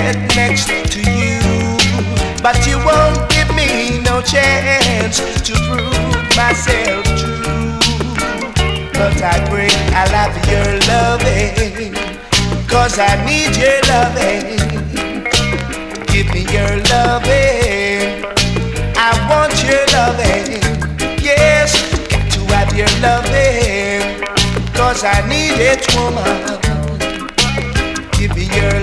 get next to you, but you won't give me no chance to prove myself true. But I pray I'll have your loving, 'cause I need your loving. Give me your loving, I want your loving. Yes, got to have your loving, 'cause I need it, woman. Give me your